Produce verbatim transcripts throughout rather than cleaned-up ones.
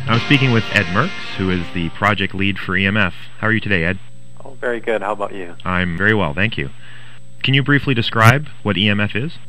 I'm speaking with Ed Merks, who is the project lead for E M F. How are you today, Ed? Oh, very good. How about you? I'm very well, thank you. Can you briefly describe what E M F is?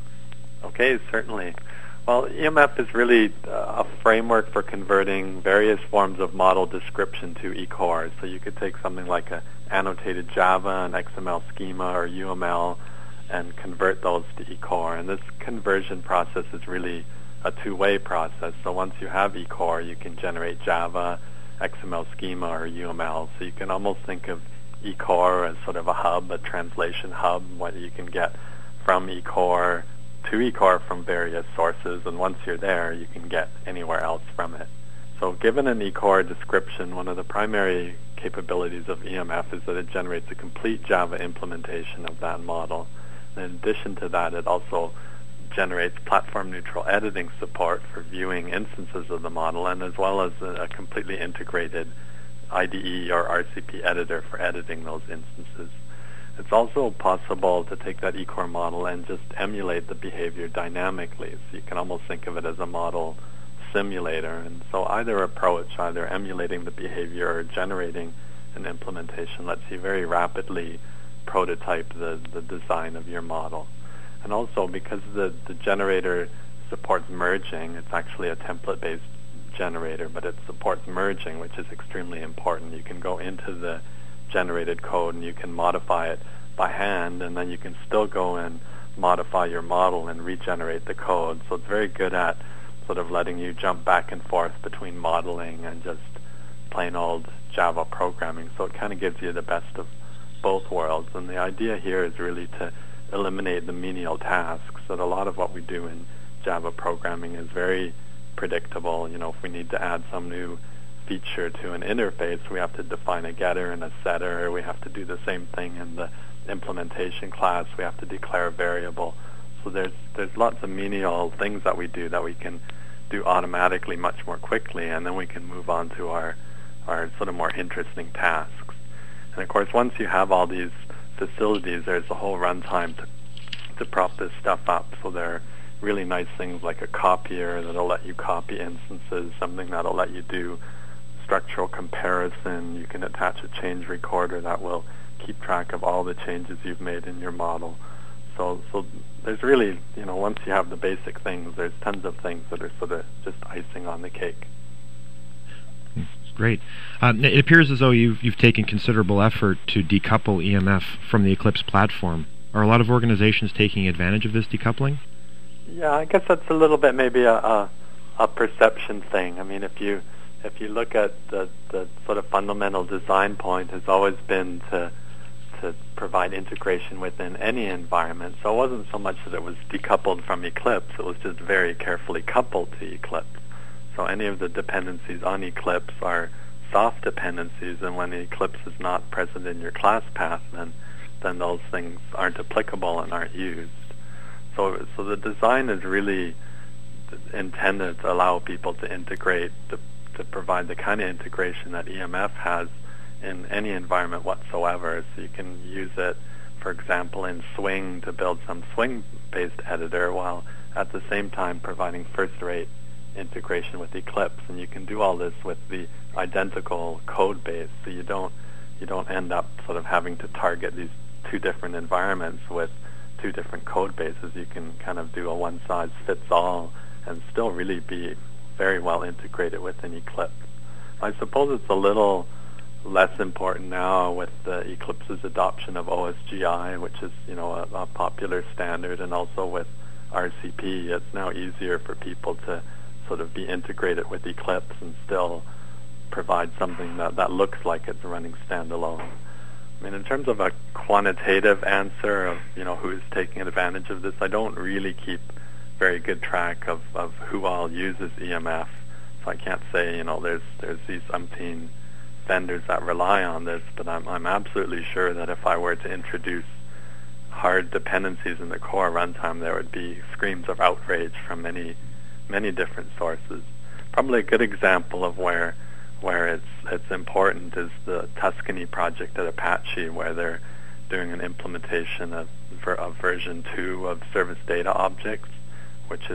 Okay, certainly. Well, E M F is really uh, a framework for converting various forms of model description to E C O R. So you could take something like a annotated Java, an X M L schema, or U M L, and convert those to E C O R. And this conversion process is really a two-way process. So once you have E C O R, you can generate Java, X M L schema, or U M L. So you can almost think of E C O R as sort of a hub, a translation hub, what you can get from E C O R to E C O R from various sources, and once you're there, you can get anywhere else from it. So given an E C O R description, one of the primary capabilities of E M F is that it generates a complete Java implementation of that model. In addition to that, it also generates platform-neutral editing support for viewing instances of the model, and as well as a, a completely integrated I D E or R C P editor for editing those instances. It's also possible to take that E C O R model and just emulate the behavior dynamically. So you can almost think of it as a model simulator. And so either approach, either emulating the behavior or generating an implementation, lets you very rapidly prototype the, the design of your model. And also, because the, the generator supports merging, it's actually a template-based generator, but it supports merging, which is extremely important. You can go into the generated code and you can modify it by hand, and then you can still go and modify your model and regenerate the code. So it's very good at sort of letting you jump back and forth between modeling and just plain old Java programming. So it kind of gives you the best of both worlds. And the idea here is really to eliminate the menial tasks. That a lot of what we do in Java programming is very predictable. You know, if we need to add some new feature to an interface, we have to define a getter and a setter. We have to do the same thing in the implementation class. We have to declare a variable. So there's there's lots of menial things that we do that we can do automatically much more quickly, and then we can move on to our our sort of more interesting tasks. And of course, once you have all these facilities, there's a whole runtime to to prop this stuff up. So there are really nice things like a copier that'll let you copy instances, something that'll let you do structural comparison. You can attach a change recorder that will keep track of all the changes you've made in your model. So, so there's really, you know, once you have the basic things, there's tons of things that are sort of just icing on the cake. Great. Um, it appears as though you've, you've taken considerable effort to decouple E M F from the Eclipse platform. Are a lot of organizations taking advantage of this decoupling? Yeah, I guess that's a little bit maybe a, a, a perception thing. I mean, if you if you look at the, the sort of fundamental design point has always been to to provide integration within any environment. So it wasn't so much that it was decoupled from Eclipse, it was just very carefully coupled to Eclipse. So any of the dependencies on Eclipse are soft dependencies, and when Eclipse is not present in your class path, then then those things aren't applicable and aren't used. So so the design is really intended to allow people to integrate, to, to provide the kind of integration that E M F has in any environment whatsoever. So you can use it, for example, in Swing to build some Swing-based editor, while at the same time providing first-rate integration with Eclipse. And you can do all this with the identical code base, so you don't you don't end up sort of having to target these two different environments with two different code bases. You can kind of do a one-size-fits-all and still really be very well integrated within Eclipse. I suppose it's a little less important now with the Eclipse's adoption of O S G I, which is, you know, a, a popular standard, and also with R C P. It's now easier for people to sort of be integrated with Eclipse and still provide something that, that looks like it's running standalone. I mean, in terms of a quantitative answer of, you know, who's taking advantage of this, I don't really keep very good track of, of who all uses E M F. So I can't say, you know, there's there's these umpteen vendors that rely on this, but I'm I'm absolutely sure that if I were to introduce hard dependencies in the core runtime, there would be screams of outrage from many many different sources. Probably a good example of where where it's it's important is the Tuscany project at Apache, where they're doing an implementation of, of version two of service data objects, which is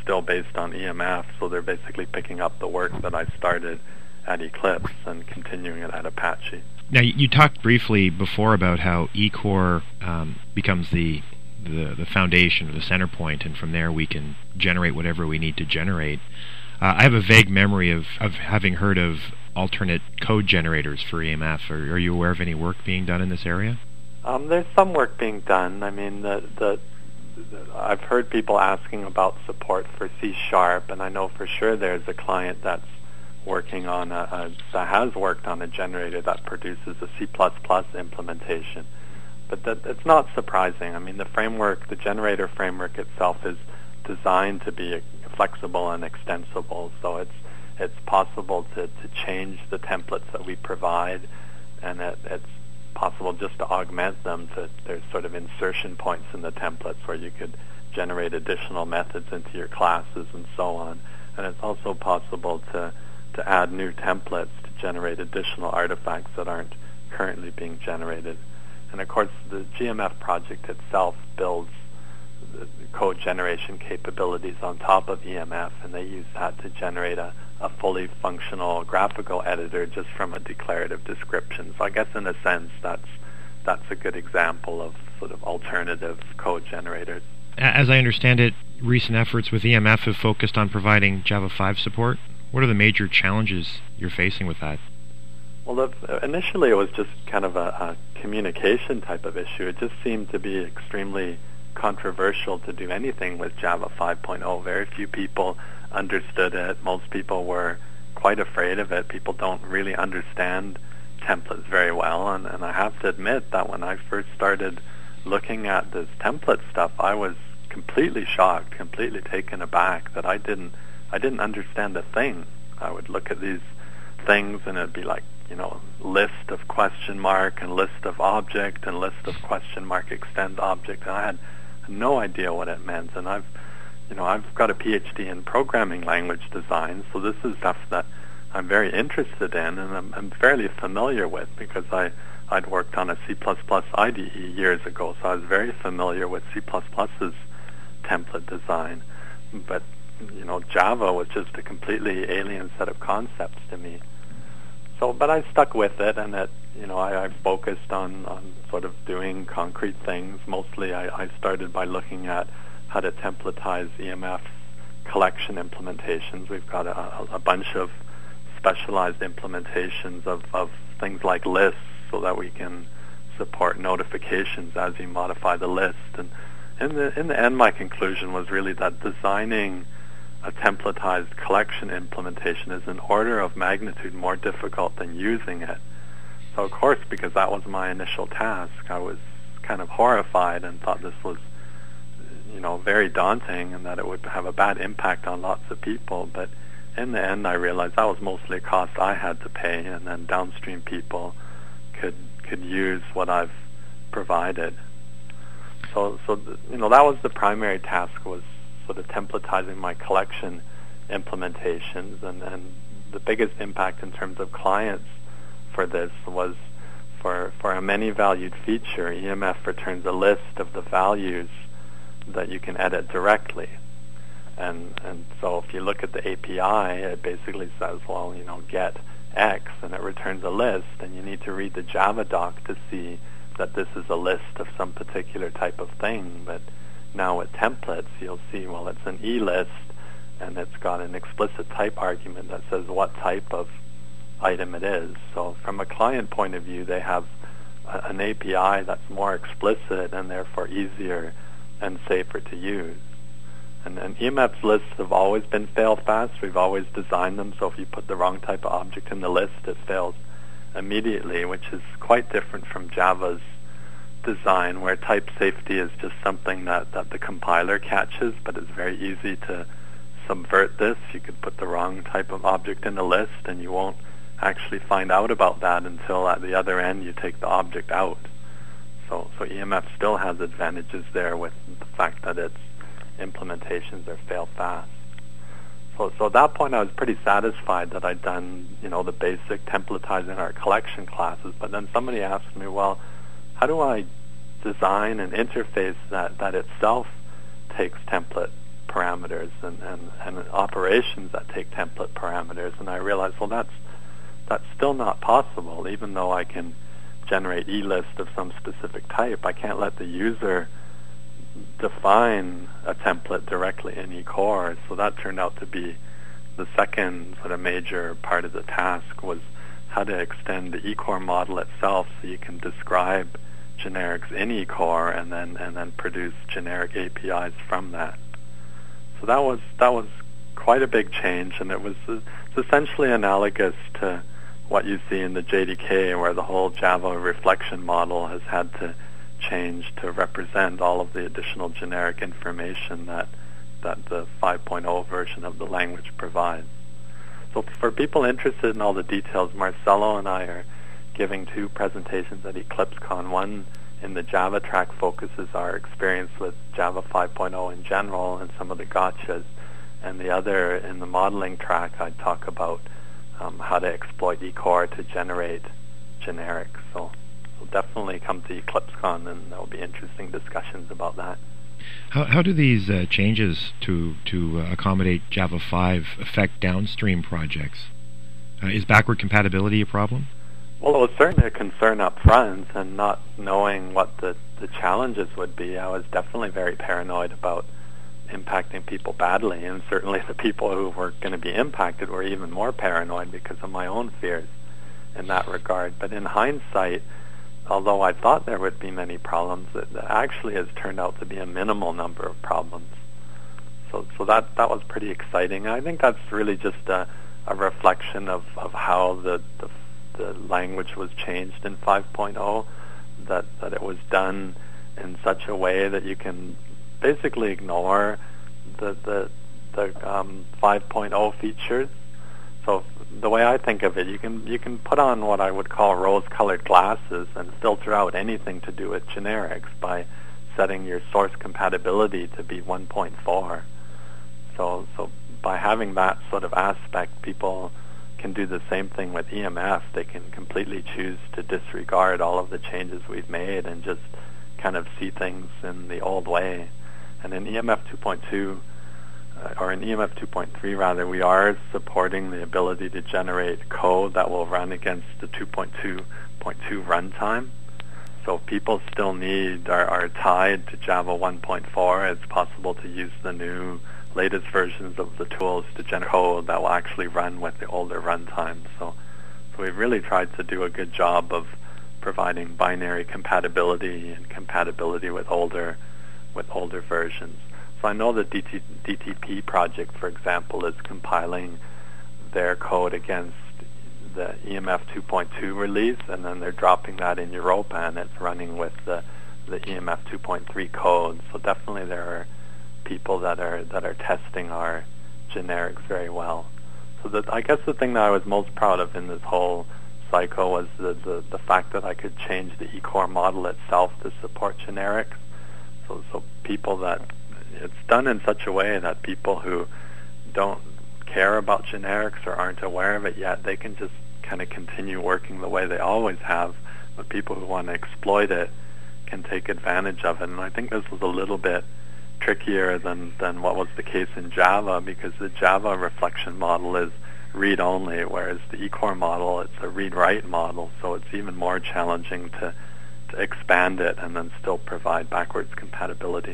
still based on E M F, so they're basically picking up the work that I started at Eclipse and continuing it at Apache. Now, you talked briefly before about how eCore um, becomes the, the the foundation or the center point, and from there we can generate whatever we need to generate. Uh, I have a vague memory of, of having heard of alternate code generators for E M F. Are, are you aware of any work being done in this area? Um, there's some work being done. I mean, the, the, the I've heard people asking about support for C Sharp, and I know for sure there's a client that's working on a, a that has worked on a generator that produces a C plus plus implementation. But that, it's not surprising. I mean, the framework, the generator framework itself is designed to be flexible and extensible, so it's it's possible to, to change the templates that we provide, and it, it's possible just to augment them. To, there's sort of insertion points in the templates where you could generate additional methods into your classes and so on. And it's also possible to, to add new templates to generate additional artifacts that aren't currently being generated. And of course, the G M F project itself builds the code generation capabilities on top of E M F, and they use that to generate a, a fully functional graphical editor just from a declarative description. So I guess in a sense that's that's a good example of sort of alternative code generators. As I understand it, recent efforts with E M F have focused on providing Java five support. What are the major challenges you're facing with that? Well, the, initially it was just kind of a, a communication type of issue. It just seemed to be extremely controversial to do anything with Java five point oh. Very few people understood it. Most people were quite afraid of it. People don't really understand templates very well, and, and I have to admit that when I first started looking at this template stuff, I was completely shocked, completely taken aback that I didn't I didn't understand a thing. I would look at these things and it'd be like, you know, list of question mark and list of object and list of question mark extend object, and I had no idea what it meant. And I've, you know, I've got a P H D in programming language design, so this is stuff that I'm very interested in and I'm, I'm fairly familiar with because I, I'd worked on a C plus plus I D E years ago, so I was very familiar with C plus plus's template design. But, you know, Java was just a completely alien set of concepts to me. So, but I stuck with it, and it, you know, I, I focused on, on sort of doing concrete things. Mostly I, I started by looking at how to templatize E M F collection implementations. We've got a, a bunch of specialized implementations of, of things like lists so that we can support notifications as you modify the list. And in the, in the end, my conclusion was really that designing a templatized collection implementation is an order of magnitude more difficult than using it. So of course, because that was my initial task, I was kind of horrified and thought this was, you know, very daunting and that it would have a bad impact on lots of people. But in the end, I realized that was mostly a cost I had to pay, and then downstream people could could use what I've provided. So, so the, you know, that was the primary task, was sort of templatizing my collection implementations, and, and the biggest impact in terms of clients for this was for for a many-valued feature. E M F returns a list of the values that you can edit directly. And and so if you look at the A P I, it basically says, well, you know, get X, and it returns a list, and you need to read the Java doc to see that this is a list of some particular type of thing. But now with templates, you'll see, well, it's an E list, and it's got an explicit type argument that says what type of item it is. So from a client point of view, they have a, an A P I that's more explicit and therefore easier and safer to use. And, and E M F's lists have always been fail-fast. We've always designed them so if you put the wrong type of object in the list, it fails immediately, which is quite different from Java's design, where type safety is just something that, that the compiler catches, but it's very easy to subvert this. You could put the wrong type of object in the list, and you won't actually find out about that until at the other end you take the object out. So, so E M F still has advantages there with the fact that its implementations are fail-fast. So, so at that point, I was pretty satisfied that I'd done, you know, the basic templatizing our collection classes. But then somebody asked me, well, how do I design an interface that, that itself takes template parameters and, and, and operations that take template parameters. And I realized, well, that's that's still not possible. Even though I can generate E-list of some specific type, I can't let the user define a template directly in eCore. So that turned out to be the second sort of major part of the task, was how to extend the eCore model itself so you can describe generics in eCore and then and then produce generic A P Is from that. So that was that was quite a big change, and it was it's essentially analogous to what you see in the J D K, where the whole Java reflection model has had to change to represent all of the additional generic information that that the five point oh version of the language provides. So for people interested in all the details, Marcelo and I are giving two presentations at EclipseCon. One in the Java track focuses our experience with Java five point oh in general and some of the gotchas, and the other in the modeling track I talk about um, how to exploit eCore to generate generics. So, so definitely come to EclipseCon, and there will be interesting discussions about that. How, how do these uh, changes to, to uh, accommodate Java five affect downstream projects? Uh, is backward compatibility a problem? Well, it was certainly a concern up front, and not knowing what the, the challenges would be, I was definitely very paranoid about impacting people badly, and certainly the people who were going to be impacted were even more paranoid because of my own fears in that regard. But in hindsight, although I thought there would be many problems, it actually has turned out to be a minimal number of problems. So so that, that was pretty exciting. I think that's really just a, a reflection of, of how the, the the language was changed in five point oh, that, that it was done in such a way that you can basically ignore the the, the um, five point oh features. So the way I think of it, you can you can put on what I would call rose-colored glasses and filter out anything to do with generics by setting your source compatibility to be one point four. So so by having that sort of aspect, people can do the same thing with E M F. They can completely choose to disregard all of the changes we've made and just kind of see things in the old way. And in E M F two point two, uh, or in E M F two point three rather, we are supporting the ability to generate code that will run against the two point two point two runtime. So if people still need, are, are tied to Java one point four, it's possible to use the new latest versions of the tools to generate code that will actually run with the older runtime. So, so we've really tried to do a good job of providing binary compatibility and compatibility with older with older versions. So I know the D T, D T P project, for example, is compiling their code against the E M F two point two release, and then they're dropping that in Europa, and it's running with the, the E M F two point three code. So definitely there are people that are that are testing our generics very well. So that, I guess the thing that I was most proud of in this whole cycle was the, the, the fact that I could change the eCore model itself to support generics. So, so people that, it's done in such a way that people who don't care about generics or aren't aware of it yet, they can just kind of continue working the way they always have. But people who want to exploit it can take advantage of it. And I think this was a little bit trickier than, than what was the case in Java, because the Java reflection model is read-only, whereas the eCore model, it's a read-write model, so it's even more challenging to, to expand it and then still provide backwards compatibility.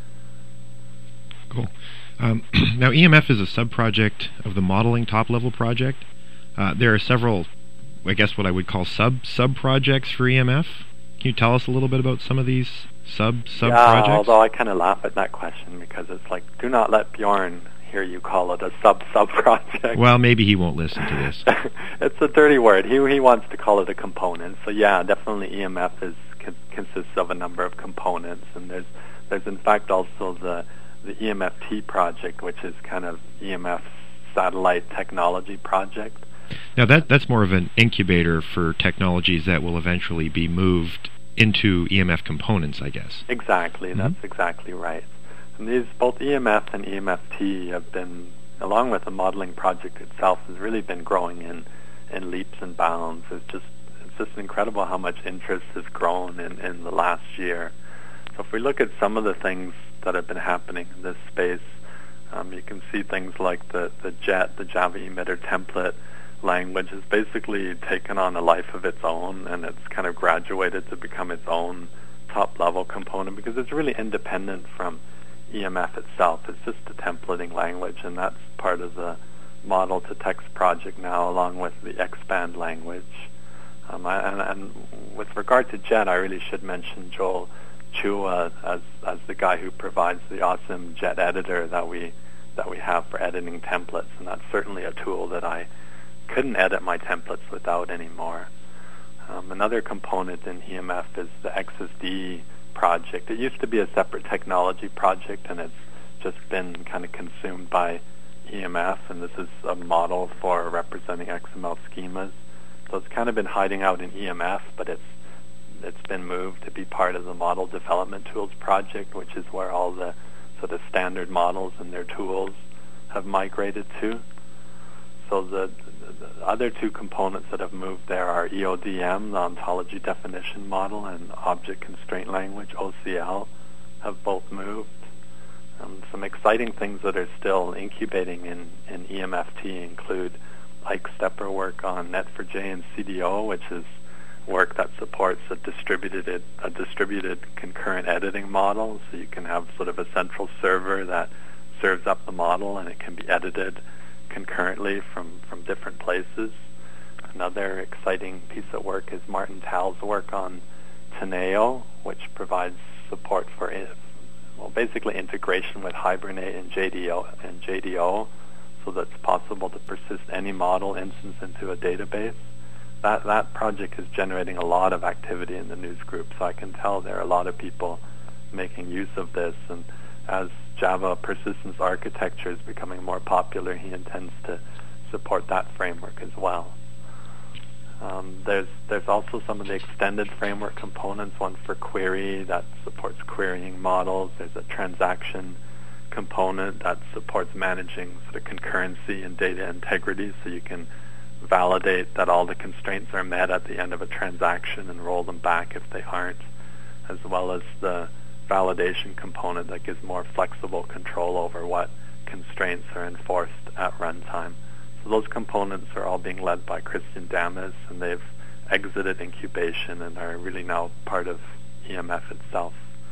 Cool. Um, now, E M F is a sub-project of the modeling top-level project. Uh, there are several, I guess what I would call sub sub-projects for E M F. Can you tell us a little bit about some of these sub sub yeah, projects? Although I kind of laugh at that question because it's like, do not let Bjorn hear you call it a sub sub project. Well, maybe he won't listen to this. It's a dirty word. He he wants to call it a component. So yeah, definitely E M F is con- consists of a number of components, and there's there's in fact also the the E M F T project, which is kind of E M F satellite technology project. Now that that's more of an incubator for technologies that will eventually be moved into E M F components, I guess. Exactly, mm-hmm. That's exactly right. And these, both E M F and E M F T have been, along with the modeling project itself, has really been growing in, in leaps and bounds. It's just it's just incredible how much interest has grown in, in the last year. So if we look at some of the things that have been happening in this space, Um, you can see things like the, the JET, the Java emitter template language, has basically taken on a life of its own, and it's kind of graduated to become its own top-level component because it's really independent from E M F itself. It's just a templating language, and that's part of the model-to-text project now, along with the Expand language. Um, I, and, and with regard to JET, I really should mention Joel Chua as as the guy who provides the awesome JET editor that we that we have for editing templates, and that's certainly a tool that I couldn't edit my templates without anymore. Um, another component in E M F is the X S D project. It used to be a separate technology project, and it's just been kind of consumed by E M F, and this is a model for representing X M L schemas. So it's kind of been hiding out in E M F, but it's it's been moved to be part of the Model Development Tools project, which is where all the sort of standard models and their tools have migrated to. So the, the, the other two components that have moved there are E O D M, the Ontology Definition Model, and Object Constraint Language, O C L, have both moved. Um, some exciting things that are still incubating in, in E M F T include Ike Stepper work on Net four j and C D O, which is work that supports a distributed a distributed concurrent editing model. So you can have sort of a central server that serves up the model, and it can be edited concurrently from, from different places. Another exciting piece of work is Martin Tal's work on Teneo, which provides support for well, basically integration with Hibernate and J D O and J D O, so that it's possible to persist any model instance into a database. That that project is generating a lot of activity in the news group, so I can tell there are a lot of people making use of this. And as Java persistence architecture is becoming more popular, he intends to support that framework as well. Um, there's there's also some of the extended framework components, one for query that supports querying models. There's a transaction component that supports managing sort of concurrency and data integrity, so you can validate that all the constraints are met at the end of a transaction and roll them back if they aren't, as well as the validation component that gives more flexible control over what constraints are enforced at runtime. So those components are all being led by Christian Damas, and they've exited incubation and are really now part of E M F itself.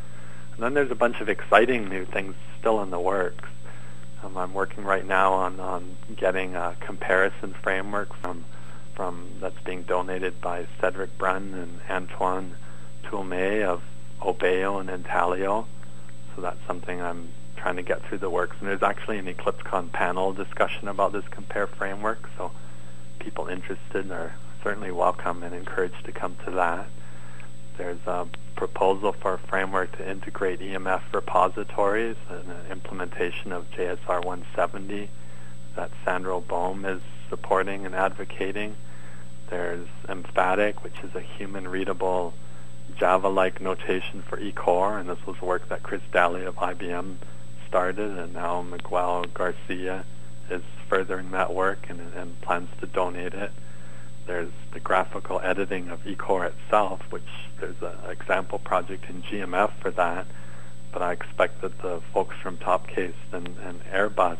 And then there's a bunch of exciting new things still in the works. Um, I'm working right now on, on getting a comparison framework from from that's being donated by Cedric Brunn and Antoine Toulmé of Obeo and Intalio. So that's something I'm trying to get through the works. And there's actually an EclipseCon panel discussion about this compare framework, so people interested are certainly welcome and encouraged to come to that. There's a proposal for a framework to integrate E M F repositories and an implementation of J S R one seventy that Sandro Bohm is supporting and advocating. There's Emphatic, which is a human-readable Java-like notation for eCore, and this was work that Chris Daly of I B M started, and now Miguel Garcia is furthering that work and, and plans to donate it. There's the graphical editing of eCore itself, which there's an example project in G M F for that, but I expect that the folks from Topcase and, and Airbus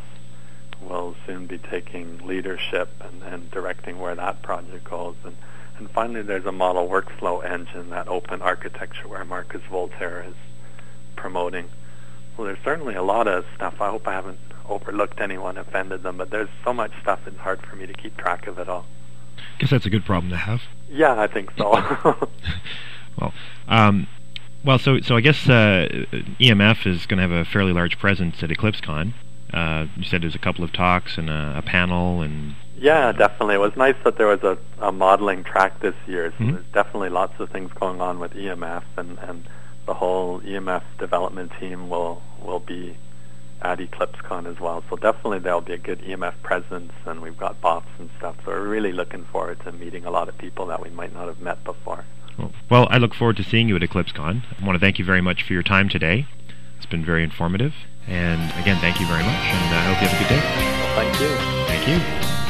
will soon be taking leadership and, and directing where that project goes. And, and finally, there's a model workflow engine, that open architecture where Marcus Voltaire is promoting. Well, there's certainly a lot of stuff. I hope I haven't overlooked anyone, offended them, but there's so much stuff it's hard for me to keep track of it all. I guess that's a good problem to have. Yeah, I think so. well, um, well, so so I guess uh, E M F is going to have a fairly large presence at EclipseCon. Uh, you said there's a couple of talks and a, a panel, and yeah, definitely. It was nice that there was a, a modeling track this year. So mm-hmm. there's definitely lots of things going on with E M F, and, and the whole E M F development team will will be at EclipseCon as well. So definitely there'll be a good E M F presence, and we've got B O Ps and stuff. So we're really looking forward to meeting a lot of people that we might not have met before. Well, well I look forward to seeing you at EclipseCon. I want to thank you very much for your time today. It's been very informative. And again, thank you very much, and I hope you have a good day. Well, thank you. Thank you.